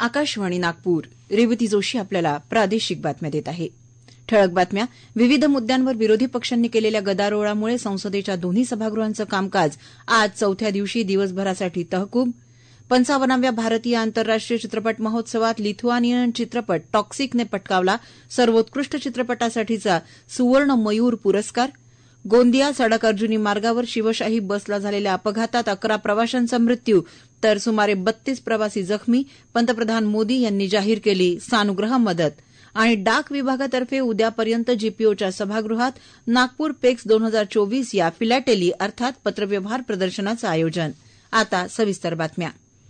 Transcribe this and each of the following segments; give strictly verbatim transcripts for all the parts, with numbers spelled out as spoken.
आकाशवाणी नागपूर. रेवती जोशी आपल्याला प्रादेशिक बातम्या देत आहे. ठळक बातम्या. विविध मुद्द्यांवर विरोधी पक्षांनी केलेल्या गदारोळामुळे संसदेच्या दोन्ही सभागृहांचं कामकाज आज चौथ्या दिवशी दिवसभरासाठी तहकूब. पंचावन्नाव्या भारतीय आंतरराष्ट्रीय चित्रपट महोत्सवात लिथुआनियन चित्रपट टॉक्सिकने पटकावला सर्वोत्कृष्ट चित्रपटासाठीचा सुवर्ण मयूर पुरस्कार. गोंदिया सडक अर्जुनी मार्गावर शिवशाही बसला झालेल्या अपघातात अकरा प्रवाशांचा मृत्यू तर सुमारे बत्तीस प्रवासी जखमी. पंतप्रधान मोदी यांनी जाहीर केली सानुग्रह मदत. आणि डाक विभागातर्फे उद्यापर्यंत जीपीओच्या सभागृहात नागपूर पेक्स दोन हजार चोवीस या फिलॅटेली अर्थात पत्रव्यवहार प्रदर्शनाचं आयोजन. आता सविस्तर बातम्या.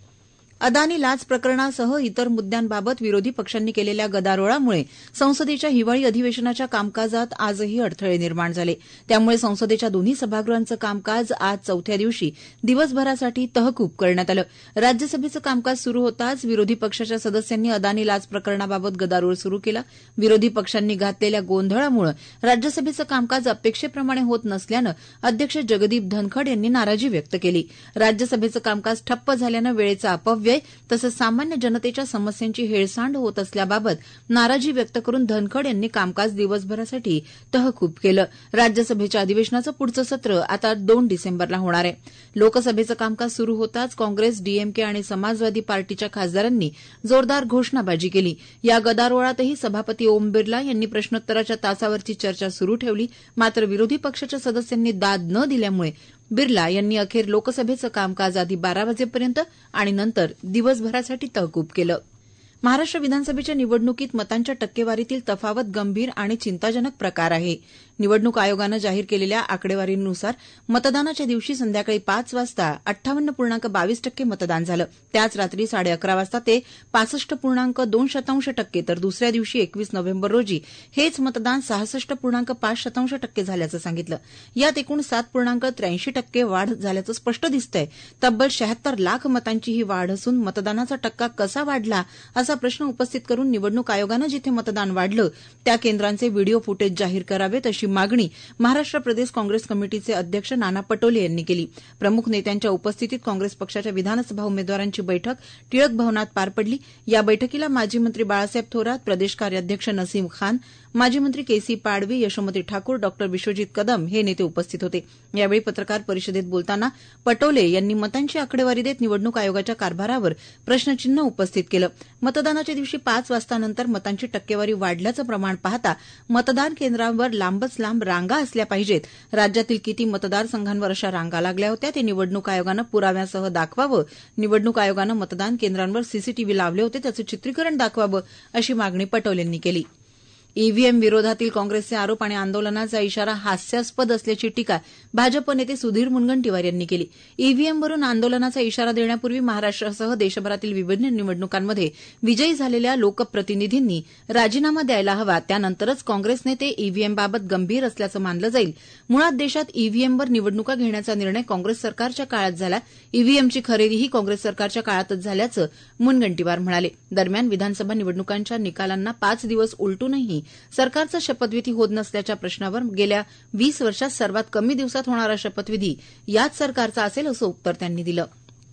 अदानी लाच प्रकरणासह इतर मुद्द्यांबाबत विरोधी पक्षांनी केलेल्या गदारोळामुळे संसदेच्या हिवाळी अधिवेशनाच्या कामकाजात आजही अडथळे निर्माण झाले. त्यामुळे संसदेच्या दोन्ही सभागृहांचं कामकाज आज चौथ्या दिवशी दिवसभरासाठी तहकूब करण्यात आलं. राज्यसभेचं कामकाज सुरू होताच विरोधी पक्षाच्या सदस्यांनी अदानी लाच प्रकरणाबाबत गदारोळ सुरू केला. विरोधी पक्षांनी घातलेल्या गोंधळामुळे राज्यसभेचं कामकाज अपेक्षेप्रमाणे होत नसल्यानं अध्यक्ष जगदीप धनखड यांनी नाराजी व्यक्त केली. राज्यसभेचं कामकाज ठप्प झाल्यानं वेळेचा अपव्यय तसंच सामान्य जनतेच्या समस्यांची हेळसांड होत असल्याबाबत नाराजी व्यक्त करून धनखड यांनी कामकाज दिवसभरासाठी तहकूब केलं. राज्यसभेच्या अधिवेशनाचं पुढचं सत्र आता दोन डिसेंबरला होणार आहे. लोकसभेचं कामकाज सुरू होताच काँग्रेस, डीएमके आणि समाजवादी पार्टीच्या खासदारांनी जोरदार घोषणाबाजी केली. या गदारोळातही सभापती ओम बिर्ला यांनी प्रश्नोत्तराच्या तासावरची चर्चा सुरू ठेवली. मात्र विरोधी पक्षाच्या सदस्यांनी दाद न दिल्यामुळे बिर्ला यांनी अखेर लोकसभेचं कामकाज आधी बारा वाजेपर्यंत आणि नंतर दिवसभरासाठी तहकूब केलं. महाराष्ट्र विधानसभेच्या निवडणुकीत मतांच्या टक्केवारीतील तफावत गंभीर आणि चिंताजनक प्रकार आहे. निवडणूक आयोगानं जाहीर केलेल्या आकडेवारीनुसार मतदानाच्या दिवशी संध्याकाळी पाच वाजता अठ्ठावन्न पूर्णांक बावीस टक्के मतदान झालं. त्याच रात्री साडे अकरा वाजता ते पासष्ट पूर्णांक दोन शतांश टक्के तर दुसऱ्या दिवशी एकवीस नोव्हेंबर रोजी हेच मतदान सहासष्ट पूर्णांक पाच शतांश टक्के झाल्याचं सांगितलं. यात एकूण सात पूर्णांक त्र्याऐंशी टक्के वाढ झाल्याचं स्पष्ट दिसतंय. तब्बल शहात्तर लाख मतांची ही वाढ असून मतदानाचा टक्का कसा वाढला असा प्रश्न उपस्थित करून निवडणूक आयोगानं जिथे मतदान वाढलं त्या केंद्रांचे व्हिडिओ फुटेज जाहीर करावेत अशी मागणी महाराष्ट्र प्रदेश काँग्रेस कमिटीचे अध्यक्ष नाना पटोले यांनी केली. प्रमुख नेत्यांच्या उपस्थितीत काँग्रेस पक्षाच्या विधानसभा उमेदवारांची बैठक टिळक भवनात पार पडली. या बैठकीला माजी मंत्री बाळासाहेब थोरात, प्रदेश कार्याध्यक्ष नसीम खान, माजी मंत्री केसी पाडवी, यशोमती ठाकूर, डॉ विश्वजित कदम हे नेते उपस्थित होते. यावेळी पत्रकार परिषदेत बोलताना पटोले यांनी मतांची आकडेवारी देत निवडणूक आयोगाच्या कारभारावर प्रश्नचिन्ह उपस्थित केलं. मतदानाच्या दिवशी पाच वाजतानंतर मतांची टक्केवारी वाढल्याचं प्रमाण पाहता मतदान केंद्रांवर लांबच लांब रांगा असल्या पाहिजेत. राज्यातील किती मतदारसंघांवर अशा रांगा लागल्या होत्या ते निवडणूक आयोगानं पुराव्यासह दाखवावं. निवडणूक आयोगानं मतदान केंद्रांवर सीसीटीव्ही लावले होते त्याचं चित्रीकरण दाखवावं अशी मागणी पटोलेंनी केली. ईव्हीएम विरोधातील काँग्रेसचे आरोप आणि आंदोलनाचा इशारा हास्यास्पद असल्याची टीका भाजप नेते सुधीर मुनगंटीवार यांनी केली. ईव्हीएमवरून आंदोलनाचा इशारा देण्यापूर्वी महाराष्ट्रासह देशभरातील विविध निवडणुकांमध्ये विजयी झालेल्या लोकप्रतिनिधींनी राजीनामा द्यायला हवा. त्यानंतरच काँग्रेस नेते ईव्हीएमबाबत गंभीर असल्याचं मानलं जाईल. मुळात देशात ईव्हीएमवर निवडणुका घेण्याचा निर्णय काँग्रेस सरकारच्या काळात झाला. ईव्हीएमची खरेदीही काँग्रेस सरकारच्या काळातच झाल्याचं मुनगंटीवार म्हणाले. दरम्यान विधानसभा निवडणुकांच्या निकालांना पाच दिवस उलटूनही सरकारचा शपथविधी होत नसल्याच्या प्रश्नावर गेल्या वीस वर्षात सर्वात कमी दिवसात होणारा शपथविधी याच सरकारचा असेल असं उत्तर त्यांनी दिलं.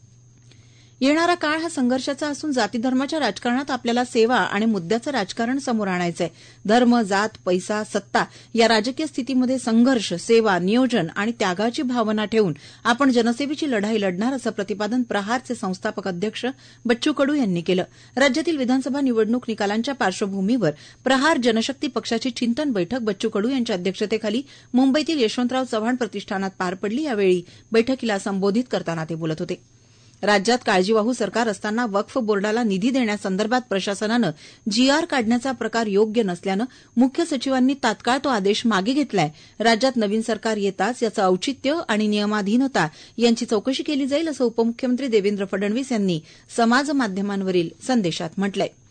येणारा काळ हा संघर्षाचा असून जातीधर्माच्या राजकारणात आपल्याला सेवा आणि मुद्द्याचं राजकारण समोर आणायचं आहे. धर्म, जात, पैसा, सत्ता या राजकीय स्थितीमध्ये संघर्ष, सेवा, नियोजन आणि त्यागाची भावना ठेवून आपण जनसेवेची लढाई लढणार असं प्रतिपादन प्रहारचे संस्थापक अध्यक्ष बच्चू कडू यांनी केलं. राज्यातील विधानसभा निवडणूक निकालांच्या पार्श्वभूमीवर प्रहार जनशक्ती पक्षाची चिंतन बैठक बच्चू कडू यांच्या अध्यक्षतेखाली मुंबईतील यशवंतराव चव्हाण प्रतिष्ठानात पार पडली. यावेळी बैठकीला संबोधित करताना ते बोलत होते. राज्यात काळजीवाहू सरकार असताना वक्फ बोर्डाला निधी देण्यासंदर्भात प्रशासनानं जीआर काढण्याचा प्रकार योग्य नसल्यानं मुख्य सचिवांनी तात्काळ तो आदेश मागे घेतलाय. राज्यात नवीन सरकार येताच याचं औचित्य आणि नियमाधीनता यांची चौकशी केली जाईल असं उपमुख्यमंत्री देवेंद्र फडणवीस यांनी समाज माध्यमांवरील संदेशात म्हटलंय.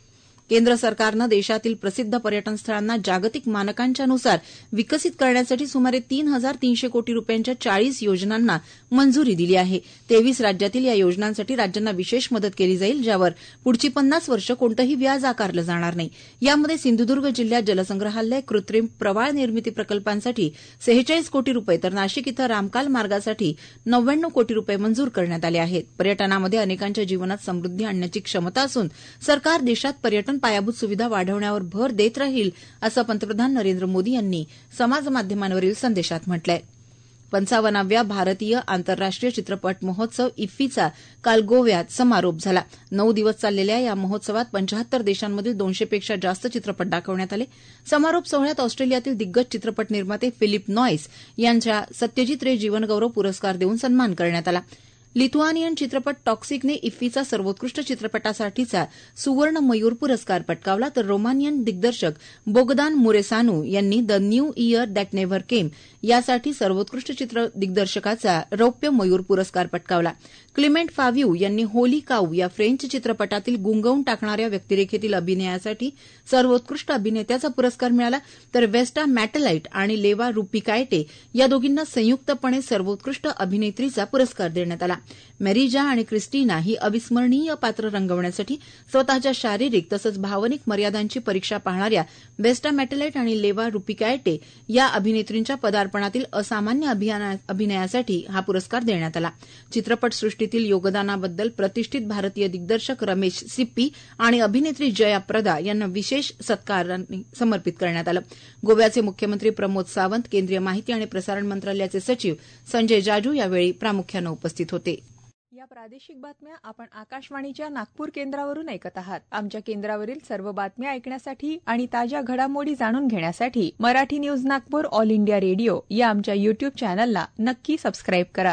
केंद्र सरकारनं देशातील प्रसिद्ध पर्यटन स्थळांना जागतिक मानकांच्यानुसार विकसित करण्यासाठी सुमारे तीन हजार तीनशे कोटी रुपयांच्या चाळीस योजनांना मंजुरी दिली आहे. तेवीस राज्यातील या योजनांसाठी राज्यांना विशेष मदत केली जाईल, ज्यावर पुढची पन्नास वर्ष कोणतंही व्याज आकारलं जाणार नाही. यामध्ये सिंधुदुर्ग जिल्ह्यात जलसंग्रहालय, कृत्रिम प्रवाळ निर्मिती प्रकल्पांसाठी सेहेचाळीस कोटी रुपये तर नाशिक इथं रामकाल मार्गासाठी नव्याण्णव कोटी रुपये मंजूर करण्यात आले आहेत. पर्यटनामध्ये अनेकांच्या जीवनात समृद्धी आणण्याची क्षमता असून सरकार देशात पर्यटन पायाभूत सुविधा वाढवण्यावर भर देत राहील, असं पंतप्रधान नरेंद्र मोदी यांनी समाजमाध्यमांवरील संदेशात म्हटलं आहे. पंचावन्नाव्या भारतीय आंतरराष्ट्रीय चित्रपट महोत्सव इफ्फीचा काल गोव्यात समारोप झाला. नऊ दिवस चाललेल्या या महोत्सवात पंचाहत्तर देशांमधील दोनशेपेक्षा जास्त चित्रपट दाखवण्यात आले. समारोप सोहळ्यात ऑस्ट्रेलियातील दिग्गज चित्रपट निर्माते फिलिप नॉईस यांच्या सत्यजित रे जीवनगौरव पुरस्कार देऊन सन्मान करण्यात आला. लिथुआनियन चित्रपट टॉक्सिकने इफ्फीचा सर्वोत्कृष्ट चित्रपटासाठीचा सुवर्ण मयूर पुरस्कार पटकावला, तर रोमानियन दिग्दर्शक बोगदान मुरेसानू यांनी the new year that never came यासाठी सर्वोत्कृष्ट चित्र दिग्दर्शकाचा रौप्य मयूर पुरस्कार पटकावला. क्लिमेंट फाव्ह्यू यांनी होली काऊ या फ्रेंच चित्रपटातील गुंगवून टाकणाऱ्या व्यक्तिरेखेतील अभिनयासाठी सर्वोत्कृष्ट अभिनेत्याचा पुरस्कार मिळाला, तर वेस्टा मॅटेलाइट आणि लेवा रुपिकायटे या दोघींना संयुक्तपणे सर्वोत्कृष्ट अभिनेत्रीचा पुरस्कार देण्यात आला. मेरिजा आणि क्रिस्टिना ही अविस्मरणीय पात्र रंगवण्यासाठी स्वतःच्या शारीरिक तसंच भावनिक मर्यादांची परीक्षा पाहणाऱ्या वेस्टा मॅटेलाइट आणि लेवा रुपिकायटे या अभिनेत्रींच्या पदार्पणातील असामान्य अभिनयासाठी हा पुरस्कार देण्यात आला. चित्रपटसृष्टीतील योगदानाबद्दल प्रतिष्ठित भारतीय दिग्दर्शक रमेश सिप्पी आणि अभिनेत्री जया प्रदा यांना विशेष सत्कारांनी समर्पित करण्यात आलं. गोव्याचे मुख्यमंत्री प्रमोद सावंत, केंद्रीय माहिती आणि प्रसारण मंत्रालयाचे सचिव संजय जाजू यावेळी प्रामुख्यानं उपस्थित होते. या प्रादेशिक बातम्या आपण आकाशवाणीच्या नागपूर केंद्रावरून ऐकत आहात. आमच्या केंद्रावरील सर्व बातम्या ऐकण्यासाठी आणि ताज्या घडामोडी जाणून घेण्यासाठी Marathi news Nagpur All India Radio या आमच्या युट्यूब चॅनलला नक्की सबस्क्राईब करा.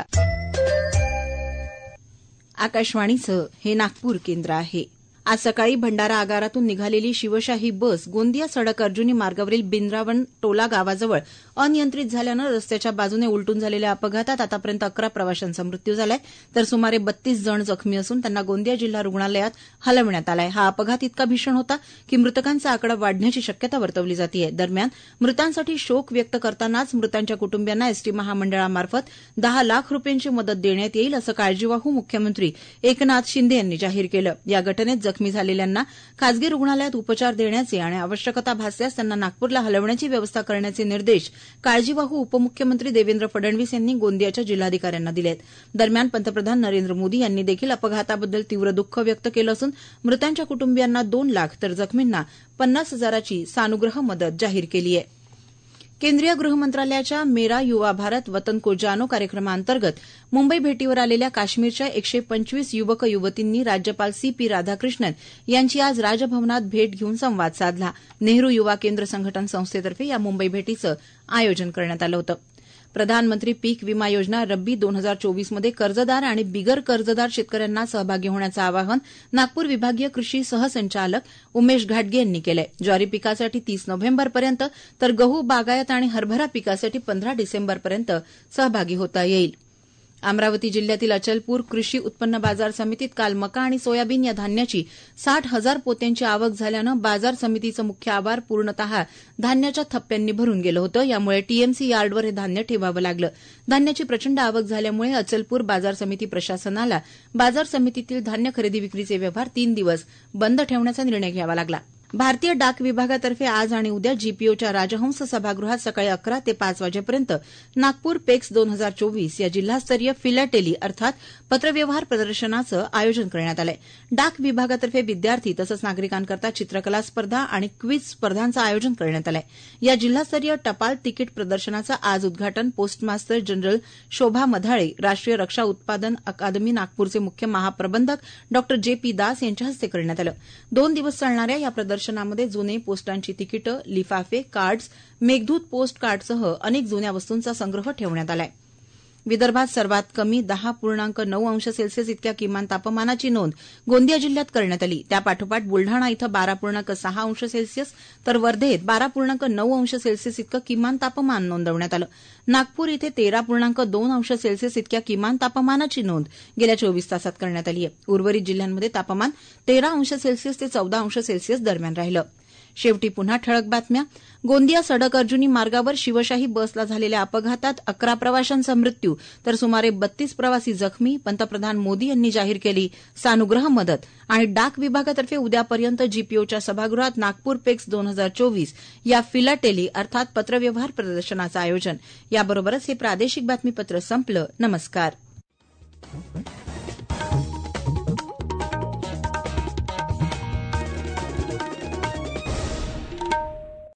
आकाशवाणीचं हे नागपूर केंद्र आहे. आज सकाळी भंडारा आगारातून निघालेली शिवशाही बस गोंदिया सडक अर्जुनी मार्गावरील बिंद्रावन टोला गावाजवळ अनियंत्रित झाल्यानं रस्त्याच्या बाजूने उलटून झालेल्या अपघातात आतापर्यंत अकरा प्रवाशांचा मृत्यू झालाय, तर सुमारे बत्तीस जण जखमी असून त्यांना गोंदिया जिल्हा रुग्णालयात हलवण्यात आलाय. हा अपघात इतका भीषण होता की मृतकांचा आकडा वाढण्याची शक्यता वर्तवली जाते. दरम्यान मृतांसाठी शोक व्यक्त करतानाच मृतांच्या कुटुंबियांना एसटी महामंडळामार्फत दहा लाख रुपयांची मदत देण्यात येईल, असं काळजीवाहू मुख्यमंत्री एकनाथ शिंदे यांनी जाहीर केलं. या घटनेत जखमी झालेल्यांना खासगी रुग्णालयात उपचार देण्याचे आणि आवश्यकता भासल्यास त्यांना नागपूरला हलवण्याची व्यवस्था करण्याचे निर्देश काळजीवाहू उपमुख्यमंत्री देवेंद्र फडणवीस यांनी गोंदियाच्या जिल्हाधिकाऱ्यांना दिले आहेत. दरम्यान पंतप्रधान नरेंद्र मोदी यांनी देखील अपघाताबद्दल तीव्र दुःख व्यक्त केलं असून मृतांच्या कुटुंबियांना दोन लाख तर जखमींना पन्नास हजाराची सानुग्रह मदत जाहीर केली आहे. केंद्रीय गृहमंत्रालयाच्या मेरा युवा भारत वतन को जानो कार्यक्रमाअंतर्गत मुंबई भेटीवर आलेल्या काश्मीरच्या एकशे पंचवीस युवक युवतींनी राज्यपाल सी पी राधाकृष्णन यांची आज राजभवनात भेट घेऊन संवाद साधला. नेहरू युवा केंद्र संघटन संस्थेतर्फे या मुंबई भेटीचं आयोजन करण्यात आलं होतं. प्रधानमंत्री पीक विमा योजना रब्बी दोन हजार चोवीसमध्ये कर्जदार आणि बिगर कर्जदार शेतकऱ्यांना सहभागी होण्याचं आवाहन नागपूर विभागीय कृषी सहसंचालक उमेश घाटगे यांनी केलं आहे. ज्वारी पिकासाठी तीस नोव्हेंबरपर्यंत तर गहू, बागायत आणि हरभरा पिकासाठी पंधरा डिसेंबरपर्यंत सहभागी होता येईल. अमरावती जिल्ह्यातील अचलपूर कृषी उत्पन्न बाजार समितीत काल मका आणि सोयाबीन या धान्याची साठ हजार पोत्यांची आवक झाल्यानं बाजार समितीचं मुख्य आवार पूर्णतः धान्याच्या थप्प्यांनी भरून गेलं होतं. यामुळे टीएमसी यार्डवर हे धान्य ठेवावं लागलं. धान्याची प्रचंड आवक झाल्यामुळे अचलपूर बाजार समिती प्रशासनाला बाजार समितीतील धान्य खरेदी विक्रीचे व्यवहार तीन दिवस बंद ठेवण्याचा निर्णय घ्यावा लागला. भारतीय डाक विभागातर्फे आज आणि उद्या जीपीओच्या राजहंस सभागृहात सकाळी अकरा ते पाच वाजेपर्यंत नागपूर पेक्स दोन हजार चोवीस या जिल्हास्तरीय फिलॅटेली अर्थात पत्रव्यवहार प्रदर्शनाचं आयोजन करण्यात आलं आहे. डाक विभागातर्फे विद्यार्थी तसंच नागरिकांकरता चित्रकला स्पर्धा आणि क्विज स्पर्धांचं आयोजन करण्यात आलं आहे. या जिल्हास्तरीय टपाल तिकीट प्रदर्शनाचं आज उद्घाटन पोस्टमास्टर जनरल शोभा मधाळे, राष्ट्रीय रक्षा उत्पादन अकादमी नागपूरचे मुख्य महाप्रबंधक डॉ जे पी दास यांच्या हस्ते करण्यात आलं. दोन दिवस चालणाऱ्या या प्रदर्शनामध्ये जुने पोस्टांची तिकीटं, लिफाफे, कार्ड्स, मेघदूत पोस्ट कार्डसह अनेक जुन्या वस्तूंचा संग्रह ठेवण्यात आला आहे. विदर्भात सर्वात कमी दहा पूर्णांक नऊ अंश सेल्सिअस इतक्या किमान तापमानाची नोंद गोंदिया जिल्ह्यात करण्यात आली. त्यापाठोपाठ बुलढाणा इथं बारा पूर्णांक सहा अंश सेल्सिअस तर वर्धेत बारा पूर्णांक नऊ अंश सेल्सिअस इतकं किमान तापमान नोंदवण्यात आलं. नागपूर इथे तेरा पूर्णांक दोन अंश सेल्सिअस इतक्या किमान तापमानाची नोंद गेल्या चोवीस तासात करण्यात आली आहे. उर्वरित जिल्ह्यांमध्ये तापमान तेरा अंश सेल्सिअस ते चौदा अंश सेल्सिअस दरम्यान राहिलं. शेवटी पुन्हा ठळक बातम्या. गोंदिया सडक अर्जुनी मार्गावर शिवशाही बसला झालेल्या अपघातात अकरा प्रवाशांचा मृत्यू तर सुमारे बत्तीस प्रवासी जखमी. पंतप्रधान मोदी यांनी जाहीर केली सानुग्रह मदत. आणि डाक विभागातर्फे उद्यापर्यंत जीपीओच्या सभागृहात नागपूर पेक्स दोन हजार चोवीस या फिलाटेली अर्थात पत्रव्यवहार प्रदर्शनाचं आयोजन. याबरोबरच हे प्रादेशिक बातमीपत्र संपलं. नमस्कार.